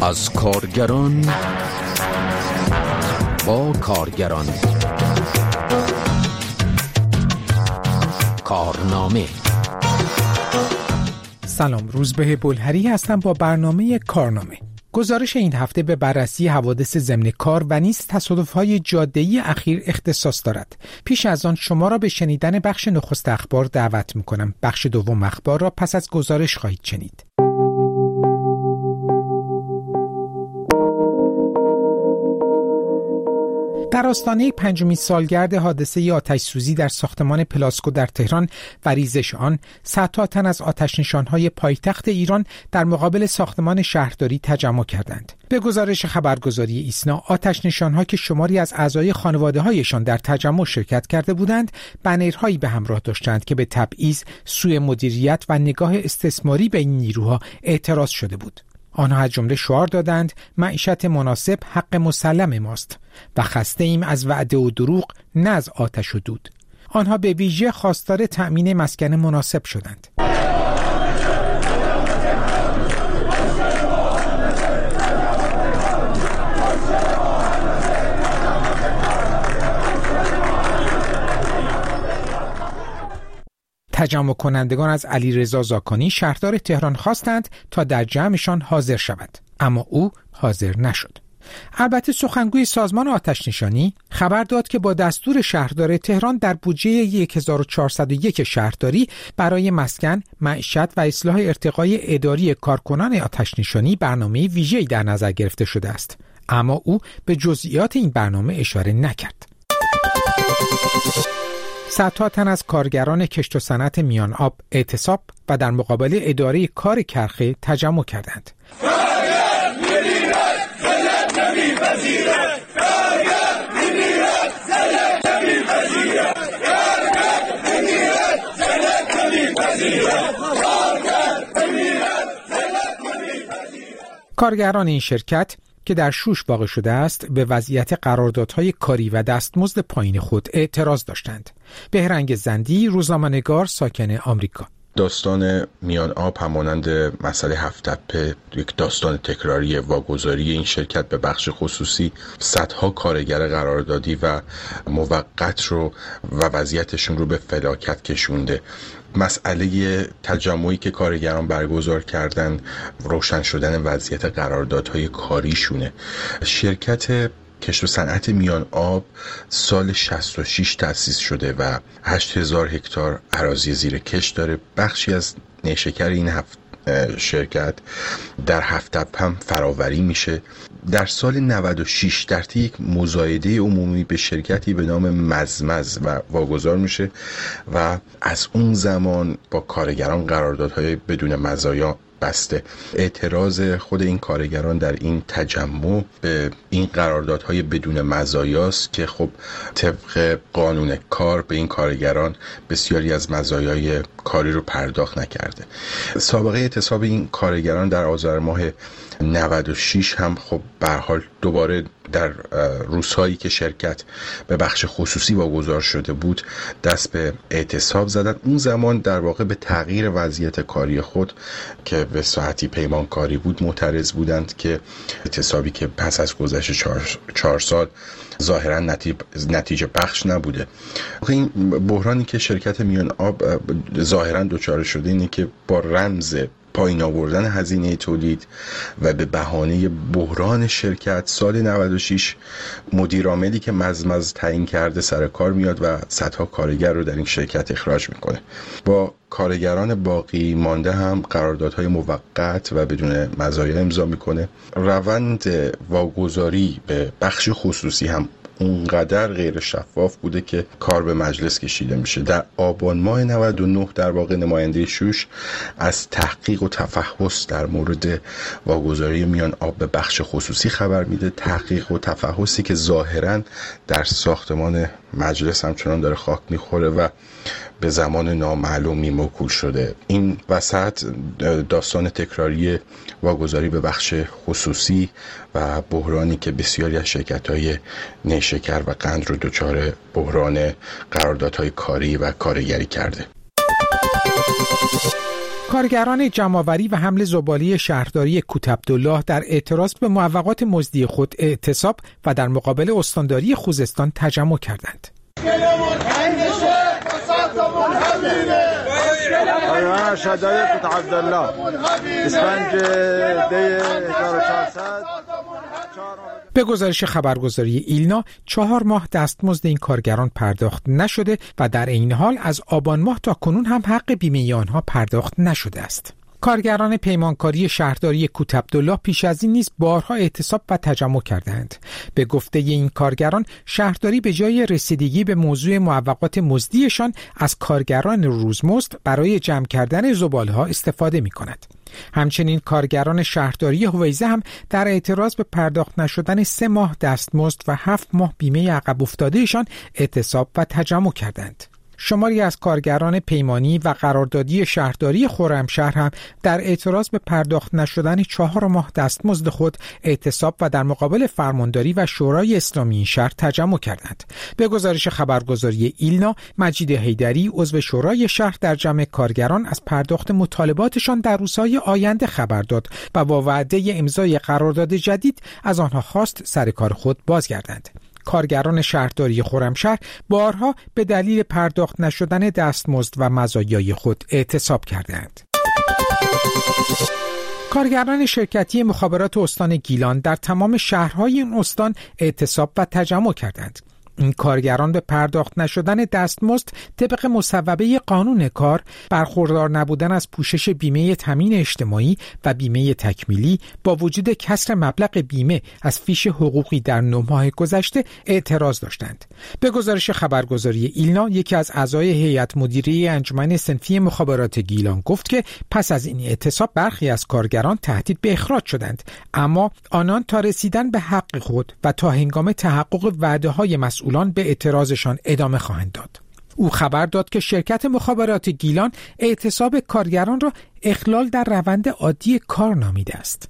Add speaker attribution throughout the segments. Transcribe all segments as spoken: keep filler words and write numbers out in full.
Speaker 1: از کارگران با کارگران. کارنامه.
Speaker 2: سلام، روزبه بلهری هستم با برنامه کارنامه. گزارش این هفته به بررسی حوادث ضمن کار و نیز تصادف‌های جاده‌ای اخیر اختصاص دارد. پیش از آن شما را به شنیدن بخش نخست اخبار دعوت می‌کنم. بخش دوم اخبار را پس از گزارش خواهید شنید. در آستانه پنجمین سالگرد حادثه آتش‌سوزی در ساختمان پلاسکو در تهران و ریزش آن، صدها تن از آتش‌نشان‌های پایتخت ایران در مقابل ساختمان شهرداری تجمع کردند. به گزارش خبرگزاری ایسنا، آتش‌نشان‌ها که شماری از اعضای خانواده‌هایشان در تجمع شرکت کرده بودند، بنرهایی به همراه داشتند که به تبعیض، سوء مدیریت و نگاه استثماری به این نیروها اعتراض شده بود. آنها از جمله شعار دادند معیشت مناسب حق مسلم ماست و خسته ایم از وعده و دروغ، نه از آتش و دود. آنها به ویژه خواستار تأمین مسکن مناسب شدند. تجمع کنندگان از علیرضا زاکانی شهردار تهران خواستند تا در جمعشان حاضر شود، اما او حاضر نشد. البته سخنگوی سازمان آتش‌نشانی خبر داد که با دستور شهردار تهران در بودجه هزار و چهارصد و یک شهرداری برای مسکن، معیشت و اصلاح ارتقای اداری کارکنان آتش‌نشانی برنامه ویژه‌ای در نظر گرفته شده است، اما او به جزئیات این برنامه اشاره نکرد. صدها تن از کارگران کشت و صنعت میان آب اعتصاب و در مقابل اداره کار کرخه تجمع کردند. کارگران این شرکت که در شوش واقع شده است، به وضعیت قراردادهای کاری و دستمزد پایین خود اعتراض داشتند. بهرنگ زندی، روزنامه‌نگار ساکن آمریکا:
Speaker 3: داستان میان آب همانند مسئله هفت تپه یک داستان تکراری واگذاری این شرکت به بخش خصوصی، صدها کارگر قراردادی و موقت رو و وضعیتشون رو به فلاکت کشونده. مسئله تجمعی که کارگران برگزار کردن روشن شدن وضعیت قراردادهای کاریشونه. شرکت کشت و صنعت میان آب سال شصت و شش تأسیس شده و هشت هزار هکتار اراضی زیر کش داره. بخشی از نیشکر این هفت شرکت در هفت تپه هم فراوری میشه. در سال نود و شش در طی یک مزایده عمومی به شرکتی به نام مزمز و واگذار میشه و از اون زمان با کارگران قراردادهای بدون مزایا بسته. اعتراض خود این کارگران در این تجمع به این قراردادهای بدون مزایاست که خب طبق قانون کار به این کارگران بسیاری از مزایای کاری رو پرداخت نکرده. سابقه اعتصاب این کارگران در آذر ماه نود و شش هم خب به هر حال دوباره در روزهایی که شرکت به بخش خصوصی واگذار شده بود دست به اعتصاب زدن. اون زمان در واقع به تغییر وضعیت کاری خود که به ساعتی پیمانکاری بود معترض بودند که اعتصابی که پس از گذشت چهار, چهار سال ظاهرا نتیجه, نتیجه بخش نبوده. این بحرانی که شرکت میان آب ظاهرا دچار شده اینه که با رمز پایین آوردن هزینه تولید و به بهانه بحران شرکت سال نود و شش مدیر عاملی که مزمز تعیین کرده سر کار میاد و صدها کارگر رو در این شرکت اخراج میکنه. با کارگران باقی مانده هم قراردادهای موقت و بدون مزایا امضا میکنه. روند واگذاری به بخش خصوصی هم اونقدر غیر شفاف بوده که کار به مجلس کشیده میشه. در آبان ماه نود و نه در واقع نماینده شوش از تحقیق و تفحص در مورد واگذاری میان آب به بخش خصوصی خبر میده. تحقیق و تفحصی که ظاهراً در ساختمان مجلس همچنان داره خاک میخوره و به زمان نامعلومی موکول شده. این وسط داستان تکراری واگذاری به بخش خصوصی و بحرانی که بسیاری از شرکت‌های نیشکر و قند رو دچار بحران قراردادهای کاری و کارگری کرده.
Speaker 2: کارگران جمع‌آوری و حمل زباله شهرداری کوتعبدالله در اعتراض به موافقات مزدی خود اعتصاب و در مقابل استانداری خوزستان تجمع کردند.
Speaker 4: آیا شهرداری کوتعبدالله اسفنج دی هزار و چهارصد.
Speaker 2: به گزارش خبرگزاری ایلنا چهار ماه دستمزد این کارگران پرداخت نشده و در این حال از آبان ماه تا کنون هم حق بیمه آنها پرداخت نشده است. کارگران پیمانکاری شهرداری کوتعبدالله پیش از این نیز بارها اعتصاب و تجمع کردند. به گفته این کارگران شهرداری به جای رسیدگی به موضوع موافقات مزدیشان از کارگران روزمزد برای جمع کردن زباله‌ها استفاده می‌کند. همچنین کارگران شهرداری هویزه هم در اعتراض به پرداخت نشدن سه ماه دستمزد و هفت ماه بیمه عقب افتادهشان اعتصاب و تجمع کردند. شماری از کارگران پیمانی و قراردادی شهرداری خرمشهر هم در اعتراض به پرداخت نشدن چهار ماه دستمزد خود اعتصاب و در مقابل فرمانداری و شورای اسلامی این شهر تجمع کردند. به گزارش خبرگزاری ایلنا، مجید حیدری عضو شورای شهر در جمع کارگران از پرداخت مطالباتشان در روزهای آینده خبر داد و با وعده امضای قرارداد جدید از آنها خواست سر کار خود بازگردند. کارگران شهرداری خرمشهر بارها به دلیل پرداخت نشدن دستمزد و مزایای خود اعتصاب کردند. کارگران شرکتی مخابرات استان گیلان در تمام شهرهای این استان اعتصاب و تجمع کردند. این کارگران به پرداخت نشدن دستمزد طبق مصوبه قانون کار، برخوردار نبودن از پوشش بیمه تامین اجتماعی و بیمه تکمیلی با وجود کسر مبلغ بیمه از فیش حقوقی در نه ماه گذشته اعتراض داشتند. به گزارش خبرگزاری ایلنا، یکی از اعضای هیئت مدیره انجمن صنفی مخابرات گیلان گفت که پس از این اعتصاب برخی از کارگران تهدید به اخراج شدند، اما آنان تا رسیدن به حق خود و تا هنگام تحقق وعده‌های مسئولان به اعتراضشان ادامه خواهند داد. او خبر داد که شرکت مخابرات گیلان اعتصاب کارگران را اخلال در روند عادی کار نامیده است.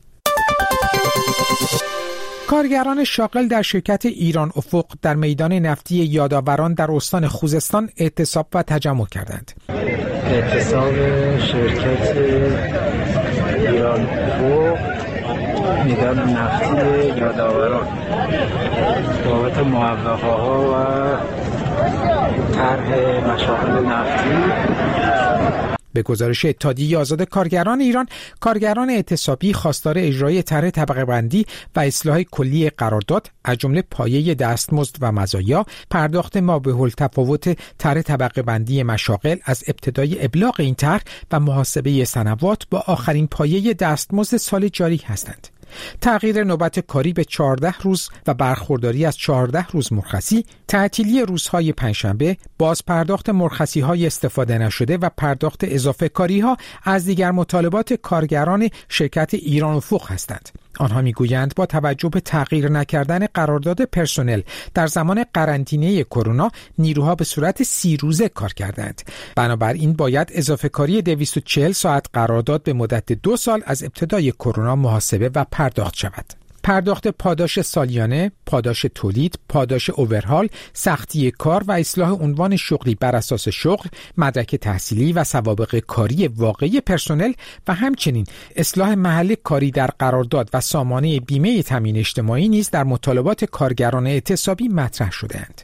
Speaker 2: کارگران شاغل در شرکت ایران افق در میدان نفتی یادآوران در استان خوزستان اعتصاب و تجمع کردند.
Speaker 5: اعتصاب شرکت ایران افق میدان نفتی یادآوران بابت موافقه ها و طرح مشاغل نفتی.
Speaker 2: به گزارش اتحادیه آزاد کارگران ایران، کارگران اعتصابی خواستار اجرای طرح طبقه بندی و اصلاح کلی قرارداد از جمله پایه دستمزد و مزایا، پرداخت مابع‌التفاوت طرح طبقه بندی مشاغل از ابتدای ابلاغ این طرح و محاسبه سنوات با آخرین پایه دستمزد سال جاری هستند. تغییر نوبت کاری به چهارده روز و برخورداری از چهارده روز مرخصی، تعطیلی روزهای پنجشنبه، باز پرداخت مرخصی‌های استفاده نشده و پرداخت اضافه کاری‌ها از دیگر مطالبات کارگران شرکت ایران افق هستند. آنها میگویند با توجه به تغییر نکردن قرارداد پرسنل در زمان قرنطینه کرونا، نیروها به صورت سی روزه کار کردند. بنابراین باید اضافه کاری دویست و چهل ساعت قرارداد به مدت دو سال از ابتدای کرونا محاسبه و پرداخت شود. پرداخت پاداش سالیانه، پاداش تولید، پاداش اوورهال، سختی کار و اصلاح عنوان شغلی بر اساس شغل، مدرک تحصیلی و سوابق کاری واقعی پرسنل و همچنین اصلاح محل کاری در قرارداد و سامانه بیمه تامین اجتماعی نیز در مطالبات کارگران اعتصابی مطرح شده‌اند.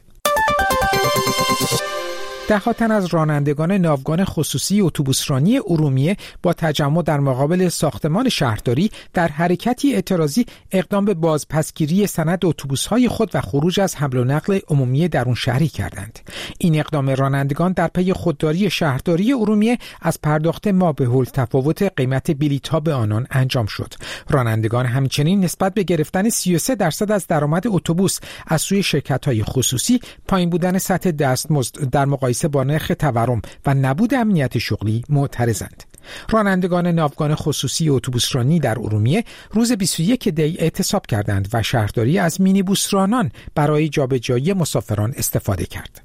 Speaker 2: ده تن از رانندگان ناوگان خصوصی اتوبوسرانی ارومیه با تجمع در مقابل ساختمان شهرداری در حرکتی اعتراضی اقدام به بازپسگیری سند اتوبوس‌های خود و خروج از حمل و نقل عمومی درون شهری کردند. این اقدام رانندگان در پی خودداری شهرداری ارومیه از پرداخت مابع‌التفاوت قیمت بلیط‌ها به آنان انجام شد. رانندگان همچنین نسبت به گرفتن سی و سه درصد از درآمد اتوبوس از سوی شرکت‌های خصوصی، پایین بودن سطح دستمزد در مقایسه با نرخ تورم و نبود امنیت شغلی معترضند. رانندگان ناوگان خصوصی اتوبوسرانی در ارومیه روز بیست و یک دی اعتصاب کردند و شهرداری از مینیبوس رانان برای جابجایی مسافران استفاده کرد.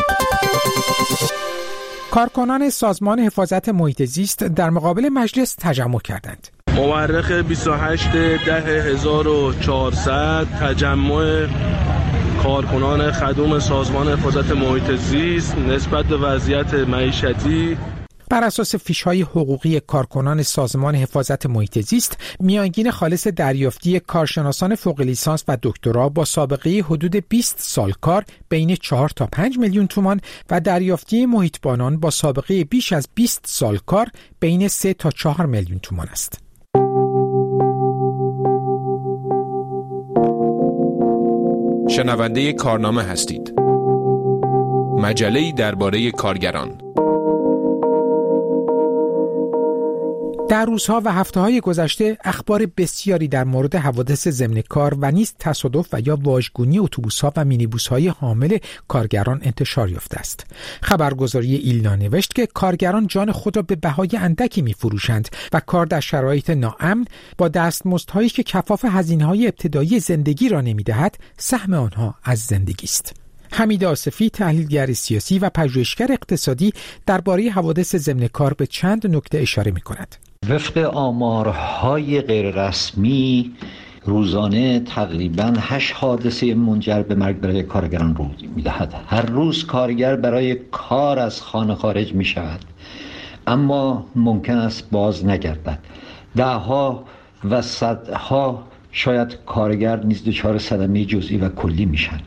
Speaker 2: کارکنان سازمان حفاظت محیط زیست در مقابل مجلس تجمع کردند.
Speaker 6: مورخ بیست و هشت ده هزار و چهارصد تجمع کارکنان خدوم سازمان حفاظت محیط زیست نسبت به وضعیت معیشتی.
Speaker 2: بر اساس فیش‌های حقوقی کارکنان سازمان حفاظت محیط زیست، میانگین خالص دریافتی کارشناسان فوق لیسانس و دکترا با سابقه حدود بیست سال کار بین چهار تا پنج میلیون تومان و دریافتی محیطبانان با سابقه بیش از بیست سال کار بین سه تا چهار میلیون تومان است.
Speaker 7: شنونده کارنامه هستید. مجله‌ای درباره کارگران.
Speaker 2: در روزها و هفته‌های گذشته اخبار بسیاری در مورد حوادث ضمن کار و نیز تصادف و یا واژگونی اتوبوس‌ها و مینیبوس‌های حامل کارگران انتشار یافته است. خبرگزاری ایلنا نوشت که کارگران جان خود را به بهای اندکی می‌فروشند و کار در شرایط ناامن با دستمزدهایی که کفاف هزینه‌های ابتدایی زندگی را نمی‌دهد، سهم آنها از زندگی است. حمید آصفی، تحلیلگر سیاسی و پژوهشگر اقتصادی، درباره حوادث ضمن کار به چند نکته اشاره می‌کند.
Speaker 8: وفق آمارهای غیررسمی روزانه تقریباً هشت حادثه منجر به مرگ برای کارگران روی می‌دهد. هر روز کارگر برای کار از خانه خارج می‌شود، اما ممکن است باز نگردد. ده‌ها و صدها شاید کارگر نیز دچار صدمه جزئی و کلی میشن.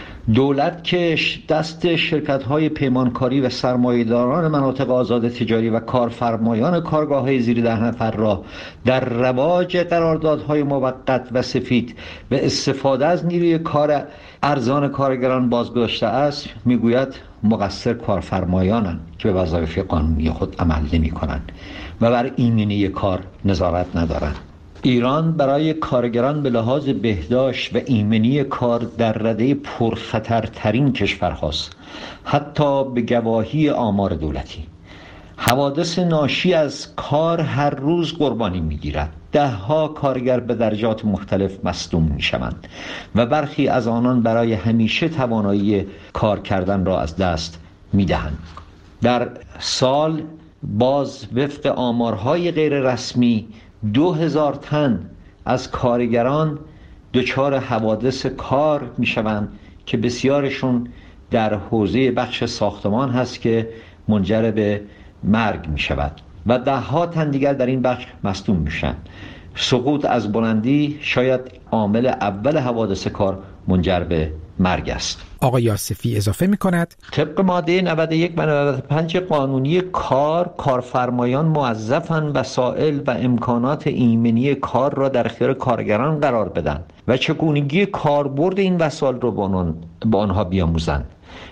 Speaker 8: دولت که دست شرکت‌های پیمانکاری و سرمایه‌داران مناطق آزاد تجاری و کارفرمایان کارگاه‌های زیر ده نفر را در رواج قراردادهای موقت و سفید و استفاده از نیروی کار ارزان کارگران بازداشته است، میگوید مقصر کارفرمایانند که به وظایف قانونی خود عمل نمی‌کنند و بر ایمنی کار نظارت ندارند. ایران برای کارگران به لحاظ بهداشت و ایمنی کار در رده پرخطرترین کشورهاست، حتی به گواهی آمار دولتی. حوادث ناشی از کار هر روز قربانی می‌گیرد. ده ها کارگر به درجات مختلف مصدوم می‌شوند و برخی از آنان برای همیشه توانایی کار کردن را از دست می‌دهند. در سال باز وفق آمارهای غیر رسمی دو هزار تن از کارگران دچار حوادث کار می شوند که بسیارشون در حوزه بخش ساختمان هست که منجر به مرگ می شود و ده ها تن دیگر در این بخش مصدوم می شوند. سقوط از بلندی شاید عامل اول حوادث کار منجر به مرگ است.
Speaker 2: آقای آصفی اضافه می کند
Speaker 8: طبق ماده نود و یک و نود و پنج قانونی کار، کارفرمایان موظفند وسایل و امکانات ایمنی کار را در اختیار کارگران قرار بدن و چگونگی کاربرد این وسایل را با آنها بیاموزند.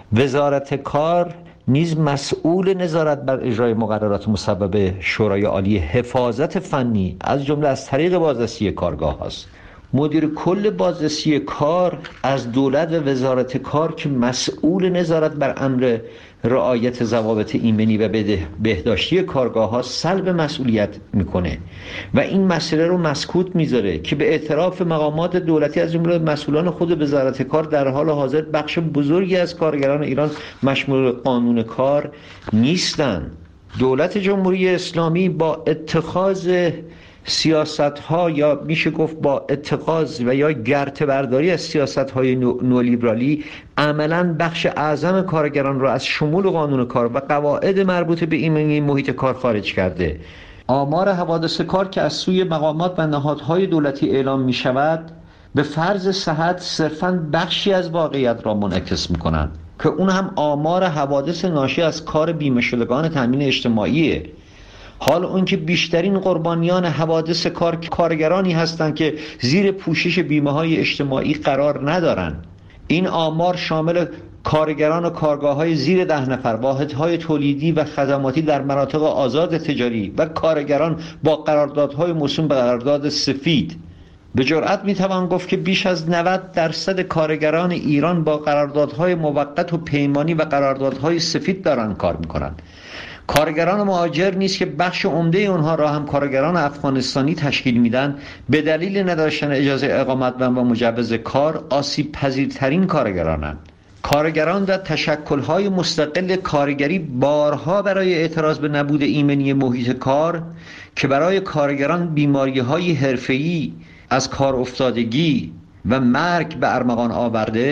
Speaker 8: وزارت کار نیز مسئول نظارت بر اجرای مقررات مصوبه شورای عالی حفاظت فنی از جمله از طریق بازرسی کارگاه است. مدیر کل بازرسی کار از دولت و وزارت کار که مسئول نظارت بر امر رعایت ضوابط ایمنی و بهداشتی کارگاه ها سلب مسئولیت میکنه و این مسئله رو مسکوت میذاره که به اعتراف مقامات دولتی از جمله مسئولان خود وزارت کار در حال حاضر بخش بزرگی از کارگران ایران مشمول قانون کار نیستند. دولت جمهوری اسلامی با اتخاذ سیاست ها یا میشه گفت با اتخاذ و یا گرته برداری از سیاست های نولیبرالی عملاً بخش اعظم کارگران را از شمول قانون کار و قواعد مربوط به ایمنی محیط کار خارج کرده. آمار حوادث کار که از سوی مقامات و نهادهای دولتی اعلام می شود به فرض صحت صرفاً بخشی از واقعیت را منعکس می کنند که اون هم آمار حوادث ناشی از کار بیمه شدگان تامین اجتماعیه. حال اون که بیشترین قربانیان حوادث کار کارگرانی هستند که زیر پوشش بیمه های اجتماعی قرار ندارند. این آمار شامل کارگران و کارگاه های زیر ده نفر، واحدهای تولیدی و خدماتی در مناطق آزاد تجاری و کارگران با قراردادهای موسوم به قرارداد سفید. به جرئت میتوان گفت که بیش از نود درصد کارگران ایران با قراردادهای موقت و پیمانی و قراردادهای سفید دارند کار میکنند. کارگران مهاجر نیست که بخش عمده اونها را هم کارگران افغانستانی تشکیل میدن، به دلیل نداشتن اجازه اقامت و مجوز کار آسیب پذیرترین کارگرانند. کارگران در تشکل‌های مستقل کارگری بارها برای اعتراض به نبود ایمنی محیط کار که برای کارگران بیماری‌های حرفه‌ای از کار افتادگی و مرگ به ارمغان آورده،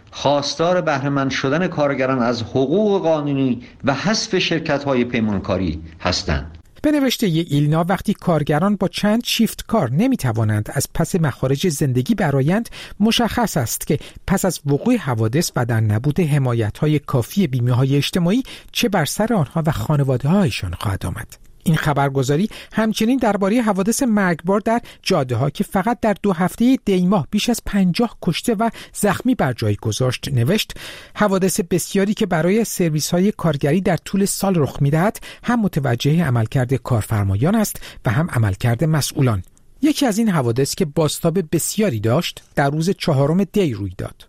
Speaker 8: خواستار بهره‌مند شدن کارگران از حقوق قانونی و حذف شرکت‌های پیمانکاری هستند.
Speaker 2: به نوشته ایلنا، وقتی کارگران با چند شیفت کار نمیتوانند از پس مخارج زندگی برآیند، مشخص است که پس از وقوع حوادث و در نبود حمایت‌های کافی بیمه‌های اجتماعی چه بر سر آنها و خانواده‌هایشان خواهد آمد. این خبرگزاری همچنین درباره حوادث مرگبار در جاده‌ها که فقط در دو هفته دی ماه بیش از پنجاه کشته و زخمی بر جای گذاشت نوشت: حوادث بسیاری که برای سرویس‌های کارگری در طول سال رخ می‌دهد هم متوجه عملکرد کارفرمایان است و هم عملکرد مسئولان. یکی از این حوادث که بازتاب بسیاری داشت در روز چهارم دی روی داد.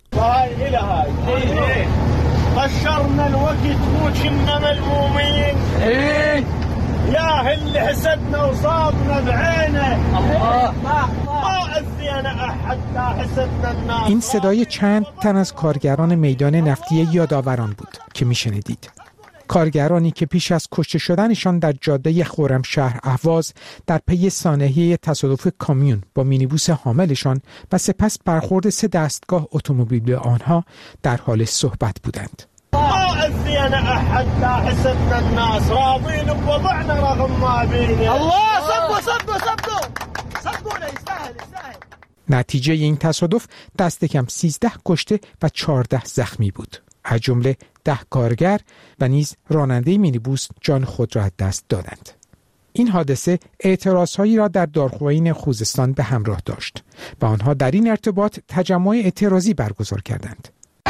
Speaker 9: قشرنا الوقت وكنا ملمومين ايه يا هل حسدنا وصابنا بعينه الله ما اذينا احد لا حسدنا الناس.
Speaker 2: این صدای چند تن از کارگران میدان نفتی یادآوران بود که میشنیدید. کارگرانی که پیش از کشته شدنشان در جاده خرمشهر اهواز در پی سانحه تصادف کامیون با مینیبوس حاملشان و سپس برخورد سه دستگاه اتومبیل به آنها در حال صحبت بودند.
Speaker 9: ما اذينا احد لا حسدنا الناس راضين بوضعنا رغم ما بينا الله صبوا صبوا صبوا صبونا يستاهل يستاهل.
Speaker 2: نتیجه این تصادف دست کم سیزده کشته و چهارده زخمی بود، از جمله ده کارگر و نیز راننده مینیبوس جان خود را از دست دادند. این حادثه اعتراضهایی را در دارخوئین خوزستان به همراه داشت و آنها در این ارتباط تجمع اعتراضی برگزار کردند.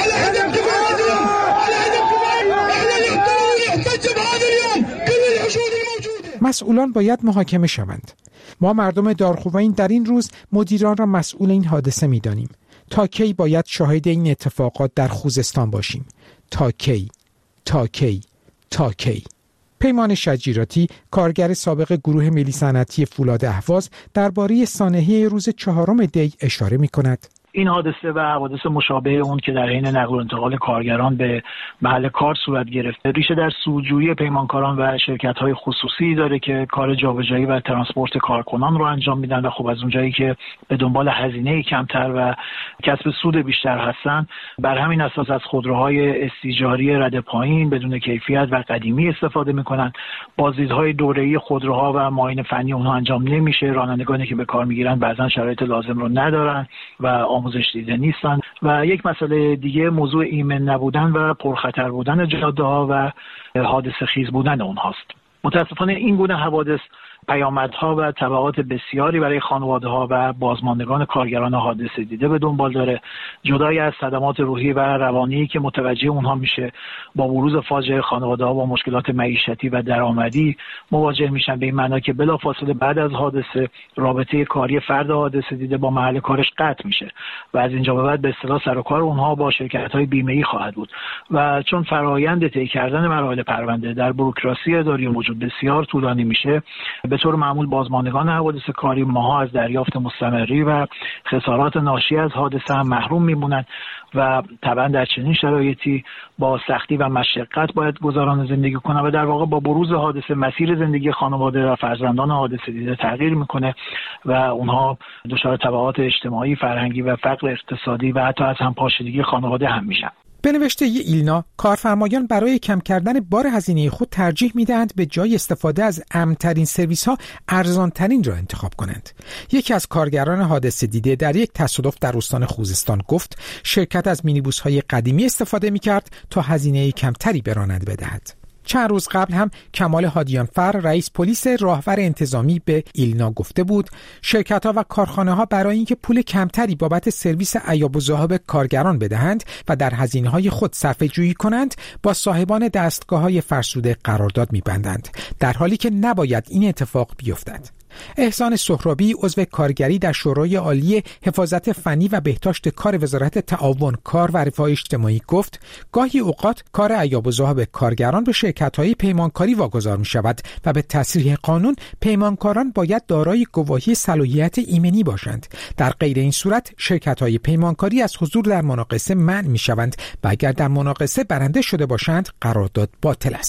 Speaker 2: مسئولان باید محاکمه شوند. ما مردم دارخوئین در این روز مدیران را مسئول این حادثه می دانیم. تا کی باید شاهد این اتفاقات در خوزستان باشیم؟ تا کی؟ تا کی؟ تا کی؟ پیمان شجیراتی، کارگر سابق گروه ملی صنعتی فولاد اهواز، درباره سانحه روز چهارم دی اشاره می کند.
Speaker 10: این حادثه و حوادث مشابه اون که در حین نقل و انتقال کارگران به محل کار صورت گرفته ریشه در سودجویی پیمانکاران و شرکت‌های خصوصی داره که کار جابجایی و ترانسپورت کارکنان رو انجام میدن و خب از اونجایی که به دنبال هزینه کمتر و کسب سود بیشتر هستن، بر همین اساس از خودروهای استیجاری رد پایین بدون کیفیت و قدیمی استفاده میکنن. بازدیدهای دوره‌ای خودروها و معاینه فنی اونها انجام نمیشه. رانندگانی که به کار میگیرن بعضا شرایط لازم رو ندارن و آموزش دیده نیستن. و یک مسئله دیگه موضوع ایمن نبودن و پرخطر بودن جاده‌ها و حادثه خیز بودن اونهاست. متاسفانه این گونه حوادث پیامدها و تبعات بسیاری برای خانواده‌ها و بازماندگان کارگران حادثه دیده به دنبال داره. جدای از صدمات روحی و روانی که متوجه اونها میشه، با بروز فاجعه خانواده‌ها با مشکلات معیشتی و درآمدی مواجه میشن، به این معنا که بلافاصله بعد از حادثه رابطه کاری فرد حادثه دیده با محل کارش قطع میشه و از اینجا به بعد به اصطلاح سر و کار اونها با شرکت‌های بیمه‌ای خواهد بود. و چون فرآیند طی کردن مراحل پرونده در بوروکراسی اداری موجود بسیار طولانی میشه، به طور معمول بازماندگان حوادث کاری ماها از دریافت مستمری و خسارات ناشی از حادثه هم محروم میمونند و طبعا در چنین شرایطی با سختی و مشقت باید گذران زندگی کنند و در واقع با بروز حادثه مسیر زندگی خانواده و فرزندان حادثه دیده تغییر میکنه و اونها دچار تبعات اجتماعی، فرهنگی و فقر اقتصادی و حتی از همپاشیدگی خانواده هم میشن.
Speaker 2: به نوشته ایلنا، کارفرمایان برای کم کردن بار هزینه خود ترجیح میدهند به جای استفاده از امن‌ترین سرویس‌ها ارزان‌ترین را انتخاب کنند. یکی از کارگران حادثه دیده در یک تصادف در استان خوزستان گفت شرکت از مینیبوس‌های قدیمی استفاده می‌کرد تا هزینه کمتری به راننده بدهد. چند روز قبل هم کمال هادیانفر، رئیس پلیس راهور انتظامی، به ایلنا گفته بود شرکت‌ها و کارخانه‌ها برای اینکه پول کمتری بابت سرویس عیاب و ذهاب کارگران بدهند و در هزینه‌های خود صرفه‌جویی کنند، با صاحبان دستگاه‌های فرسوده قرارداد می‌بندند، در حالی که نباید این اتفاق بیفتد. احسان سهرابی، عضو کارگری در شورای عالی حفاظت فنی و بهداشت کار وزارت تعاون، کار و رفاه اجتماعی گفت گاهی اوقات کار عیاب و ذهاب کارگران به شرکت‌های پیمانکاری واگذار می‌شود و به تصریح قانون پیمانکاران باید دارای گواهی صلاحیت ایمنی باشند. در غیر این صورت شرکت‌های پیمانکاری از حضور در مناقصه منع می‌شوند و اگر در مناقصه برنده شده باشند قرارداد باطل است.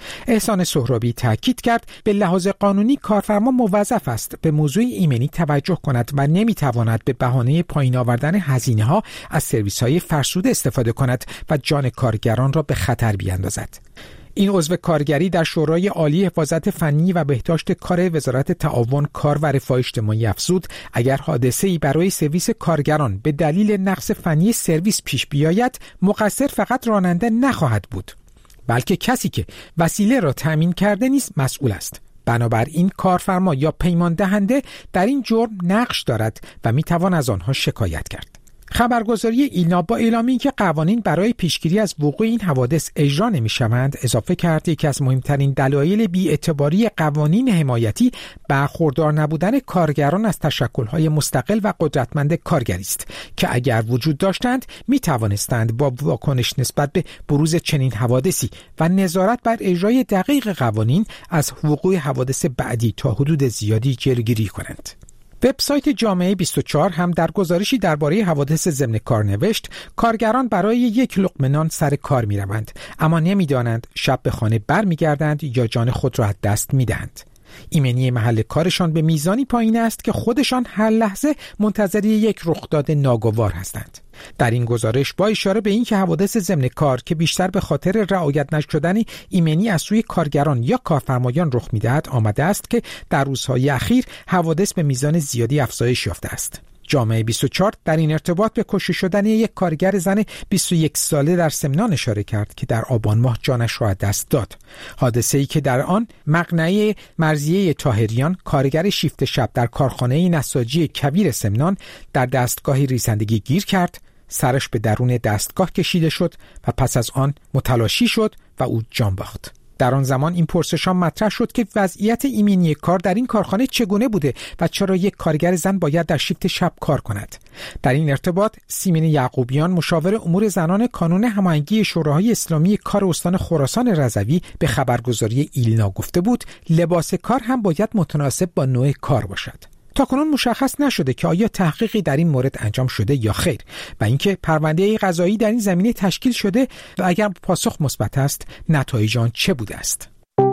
Speaker 2: احسان سهرابی تاکید کرد به لحاظ قانونی کارفرما موظف است به موضوع ایمنی توجه کند و نمیتواند به بهانه پایین آوردن هزینه‌ها از سرویس‌های فرسوده استفاده کند و جان کارگران را به خطر بیاندازد. این عضو کارگری در شورای عالی حفاظت فنی و بهداشت کار وزارت تعاون، کار و رفاه اجتماعی افزود اگر حادثه‌ای برای سرویس کارگران به دلیل نقص فنی سرویس پیش بیاید، مقصر فقط راننده نخواهد بود، بلکه کسی که وسیله را تأمین کرده نیز مسئول است. بنابراین کارفرما یا پیمان دهنده در این جرم نقش دارد و میتوان از آنها شکایت کرد. خبرگزاری ایلنا با اعلام اینکه قوانین برای پیشگیری از وقوع این حوادث اجرا نمی‌شوند، اضافه کرد یکی از مهمترین دلایل بی‌اعتباری قوانین حمایتی برخوردار نبودن کارگران از تشکل‌های مستقل و قدرتمند کارگری است که اگر وجود داشتند می‌توانستند با واکنش نسبت به بروز چنین حوادثی و نظارت بر اجرای دقیق قوانین از وقوع حوادث بعدی تا حدود زیادی جلوگیری کنند. وبسایت جامعه بیست و چهار هم در گزارشی درباره حوادث ضمن کار نوشت کارگران برای یک لقمه نان سر کار می روند، اما نمی دانند شب به خانه بر می گردند یا جان خود را از دست می دهند. ایمنی محل کارشان به میزانی پایین است که خودشان هر لحظه منتظر یک رخداد ناگوار هستند. در این گزارش با اشاره به اینکه حوادث ضمن کار که بیشتر به خاطر رعایت نشدن ایمنی از سوی کارگران یا کارفرمایان رخ می‌دهد، آمده است که در روزهای اخیر حوادث به میزان زیادی افزایش یافته است. جامعه بیست و چهار در این ارتباط به کشته شدن یک کارگر زن بیست و یک ساله در سمنان اشاره کرد که در آبان ماه جانش را از دست داد. حادثه‌ای که در آن مقنعه مرضیه طاهریان، کارگر شیفت شب در کارخانه نساجی کویر سمنان، در دستگاه ریزندگی گیر کرد، سرش به درون دستگاه کشیده شد و پس از آن متلاشی شد و او جان باخت. در آن زمان این پرسش‌ها مطرح شد که وضعیت ایمنی کار در این کارخانه چگونه بوده و چرا یک کارگر زن باید در شیفت شب کار کند. در این ارتباط سیمین یعقوبیان، مشاور امور زنان کانون هماهنگی شوراهای اسلامی کار استان خراسان رضوی، به خبرگزاری ایلنا گفته بود لباس کار هم باید متناسب با نوع کار باشد. تاکنون مشخص نشده که آیا تحقیقی در این مورد انجام شده یا خیر و اینکه پرونده قضایی در این زمینه تشکیل شده و اگر پاسخ مثبت است نتایج آن چه بوده است.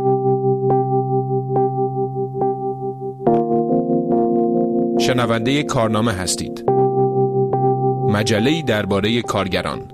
Speaker 7: شنونده کارنامه هستید. مجله‌ای درباره کارگران.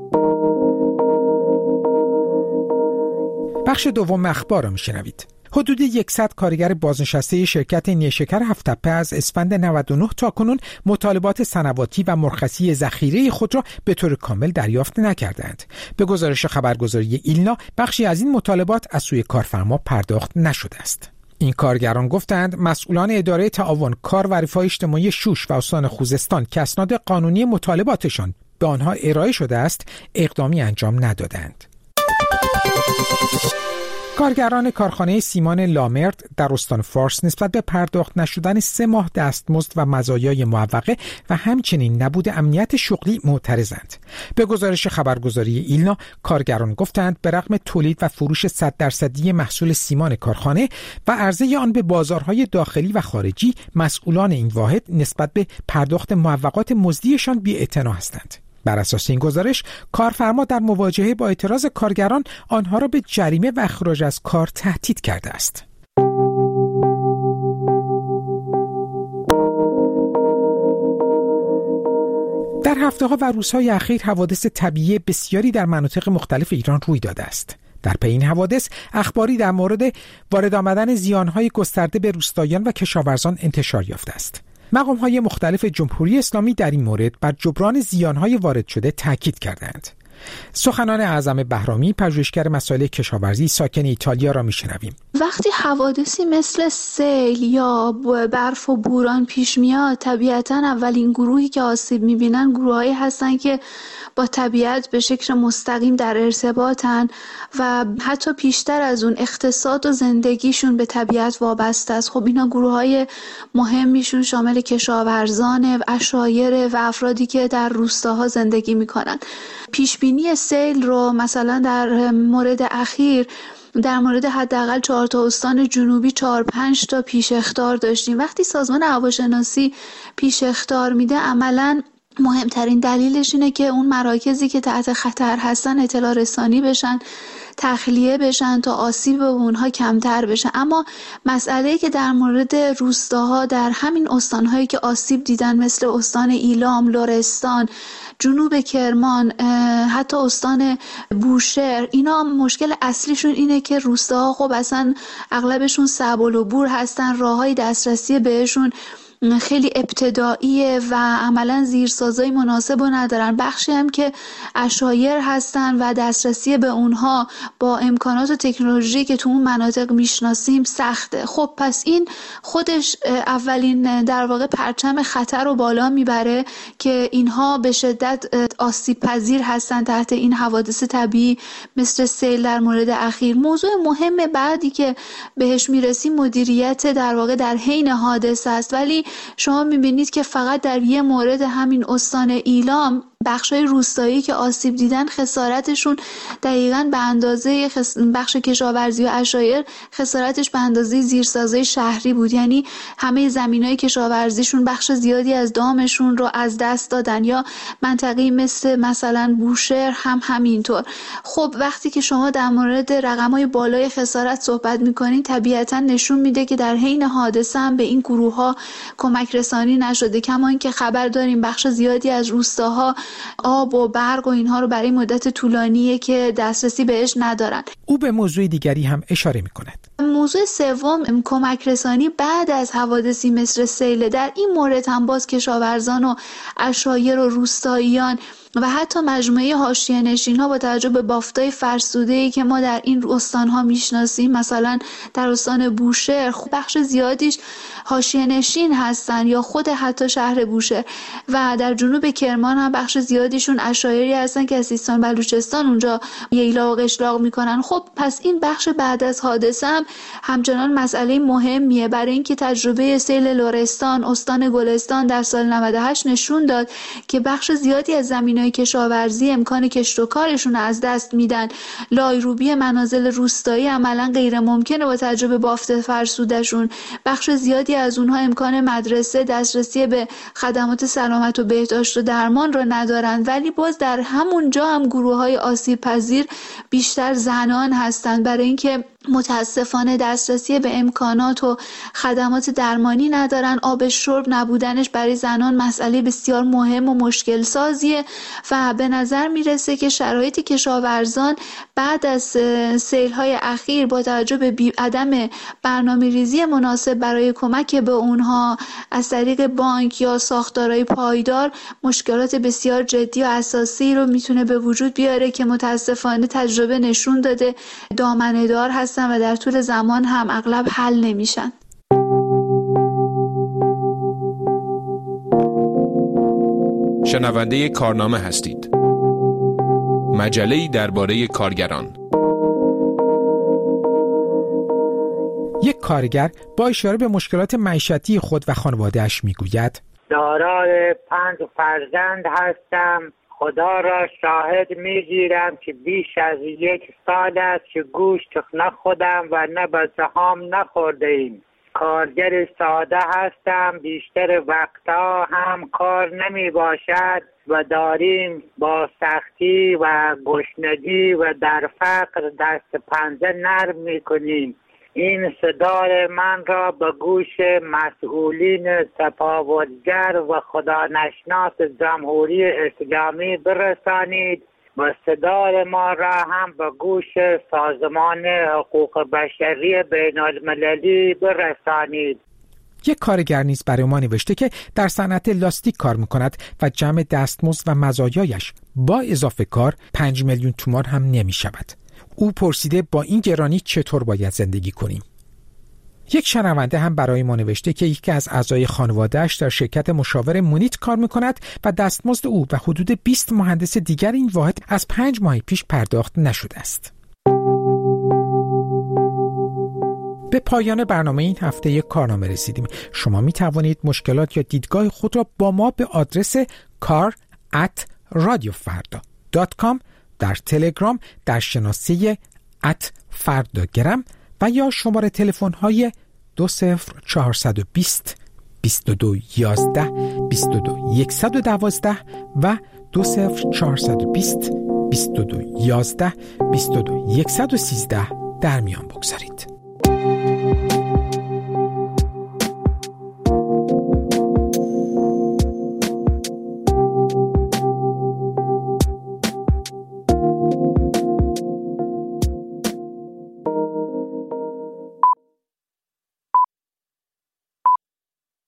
Speaker 2: بخش دوم اخبار را میشنوید. حدود صد کارگر بازنشسته شرکت نیشکر هفت‌تپه از اسفند نود و نه تا کنون مطالبات سنواتی و مرخصی ذخیره خود را به طور کامل دریافت نکردند. به گزارش خبرگزاری ایلنا، بخشی از این مطالبات از سوی کارفرما پرداخت نشده است. این کارگران گفتند مسئولان اداره تعاون، کار و رفاه اجتماعی شوش و استان خوزستان که اسناد قانونی مطالباتشان به آنها ارائه شده است، اقدامی انجام ندادند. کارگران کارخانه سیمان لامرد در استان فارس نسبت به پرداخت نشدن سه ماه دستمزد و مزایای معوقه و همچنین نبود امنیت شغلی معترضند. به گزارش خبرگزاری ایلنا، کارگران گفتند به رغم تولید و فروش صد درصدی محصول سیمان کارخانه و عرضه آن به بازارهای داخلی و خارجی، مسئولان این واحد نسبت به پرداخت معوقات مزدیشان بی‌اعتنا هستند. بر اساس این گزارش، کارفرما در مواجهه با اعتراض کارگران آنها را به جریمه و اخراج از کار تهدید کرده است. در هفته‌ها و روزهای اخیر حوادث طبیعی بسیاری در مناطق مختلف ایران روی داده است. در پی این حوادث اخباری در مورد وارد آمدن زیانهای گسترده به روستاییان و کشاورزان انتشار یافته است. مقام‌های مختلف جمهوری اسلامی در این مورد بر جبران زیان‌های وارد شده تاکید کردند. سخنان اعظم بهرامی، پژوهشگر مسائل کشاورزی ساکن ایتالیا را میشنویم.
Speaker 11: وقتی حوادثی مثل سیل یا برف و بوران پیش میاد، طبیعتاً اولین گروهی که آسیب میبینن گروهایی هستن که با طبیعت به شکل مستقیم در ارتباطن و حتی پیشتر از اون اقتصاد و زندگیشون به طبیعت وابسته است. خب اینا گروه‌های مهمیشون شامل کشاورزان، عشایر و افرادی که در روستاها زندگی میکنن. پیشبینی سیل رو مثلا در مورد اخیر در مورد حداقل چهار تا استان جنوبی چهار پنج تا پیش اخطار داشتیم. وقتی سازمان هواشناسی پیش اخطار میده، عملاً مهمترین دلیلش اینه که اون مراکزی که تحت خطر هستن اطلاع رسانی بشن، تخلیه بشن تا آسیب به اونها کمتر بشه. اما مسئله‌ای که در مورد روستاها در همین استان‌هایی که آسیب دیدن مثل استان ایلام، لرستان، جنوب کرمان، حتی استان بوشهر، اینا مشکل اصلیشون اینه که روستاها خب اصلا اغلبشون صعب‌العبور هستن، راههای دسترسی بهشون خیلی ابتداییه و عملا زیرسازای مناسب رو ندارن. بخشی هم که عشایر هستن و دسترسی به اونها با امکانات و تکنولوژی که تو اون مناطق میشناسیم سخته. خب پس این خودش اولین در واقع پرچم خطر رو بالا میبره که اینها به شدت آسیب پذیر هستن تحت این حوادث طبیعی مثل سیل در مورد اخیر. موضوع مهم بعدی که بهش میرسیم مدیریت در واقع در حین حادثه است، ولی شما میبینید که فقط در یه مورد همین استان ایلام بخشای روستایی که آسیب دیدن خسارتشون دقیقاً به اندازه خس... بخش کشاورزی و عشایر خسارتش به اندازه زیرسازهای شهری بود. یعنی همه زمینای کشاورزیشون بخش زیادی از دامشون رو از دست دادن، یا منطقه‌ای مثل مثلا بوشهر هم همینطور. خب وقتی که شما در مورد رقم‌های بالای خسارت صحبت می‌کنید طبیعتاً نشون میده که در حین حادثه هم به این گروه‌ها کمک رسانی نشده، کما اینکه خبر داریم بخش زیادی از روستاها آب و برق و اینها رو برای مدت طولانیه که دسترسی بهش ندارن.
Speaker 2: او به موضوع دیگری هم اشاره می‌کند.
Speaker 11: موضوع سوم کمک رسانی بعد از حوادثی مثل سیل. در این مورد هم باز کشاورزان و عشایر و روستاییان و حتی مجموعه حاشیه نشین‌ها با توجه به بافتای فرسوده‌ای که ما در این استان‌ها میشناسیم، مثلا در استان بوشهر بخش زیادیش حاشیه نشین هستن یا خود حتی شهر بوشهر، و در جنوب کرمان هم بخش زیادیشون عشایری هستن که از سیستان بلوچستان اونجا ییلا و قشلاق میکنن. خب پس این بخش بعد از حادثه هم همچنان مسئله مهمیه، برای اینکه تجربه سیل لرستان، استان گلستان در سال نود و هشت نشون داد که بخش زیادی از زمین‌های کشاورزی امکان کشت و کارشون از دست میدن. لایروبی منازل روستایی عملاً غیر ممکنه با تجربه بافت فرسودشون. بخش زیادی از اونها امکان مدرسه، دسترسی به خدمات سلامت و بهداشت و درمان رو ندارن، ولی باز در همونجا هم گروه‌های آسیب پذیر بیشتر زنان هستند، برای اینکه متاسفانه دسترسی به امکانات و خدمات درمانی ندارن. آب شرب نبودنش برای زنان مسئله بسیار مهم و مشکل سازیه و به نظر میرسه که شرایط کشاورزان بعد از سیل‌های اخیر با توجه به عدم برنامه‌ریزی مناسب برای کمک به اونها از طریق بانک یا ساختارهای پایدار مشکلات بسیار جدی و اساسی رو میتونه به وجود بیاره که متاسفانه تجربه نشون داده دامنه‌دار هستن و در طول زمان هم اغلب حل نمیشن.
Speaker 7: شنونده کارنامه هستید. مجله‌ای درباره کارگران.
Speaker 2: یک کارگر با اشاره به مشکلات معیشتی خود و خانواده‌اش میگوید:
Speaker 12: دارای پنج فرزند هستم. خدا را شاهد میگیرم که بیش از یک سال است که گوشت نخوردم و نه به سهام نخورده ایم. کارگر ساده هستم، بیشتر وقتا هم کار نمی باشد و داریم با سختی و گشنگی و در فقر دست پنجه نرم می کنیم. این صدای من را به گوش مسئولین تفاوتگر و خدانشناس جمهوری اسلامی برسانید و صدای ما را هم به گوش سازمان حقوق بشری بین المللی برسانید.
Speaker 2: یک کارگر نیز برای ما نوشته که در صنعت لاستیک کار میکند و جمع دستمزد و مزایایش با اضافه کار پنج میلیون تومان هم نمی شود. او پرسیده با این گرانی چطور باید زندگی کنیم؟ یک شنونده هم برای ما نوشته که یکی از اعضای خانواده‌اش در شرکت مشاور مونیت کار میکند و دستمزد او و حدود بیست مهندس دیگر این واحد از پنج ماه پیش پرداخت نشده است. به پایان برنامه این هفته یک کارنامه رسیدیم. شما می توانید مشکلات یا دیدگاه خود را با ما به آدرس کار ات رادیو فردا دات کام در تلگرام در شناسه ات فرداگرم و یا شماره تلفن های دو صفر چهارصد و بیست بیست و دو یازده بیست و دو صد و دوازده و دو صفر چهارصد و بیست بیست و دو یازده بیست و دو صفر یک یک سه در میان بگذارید.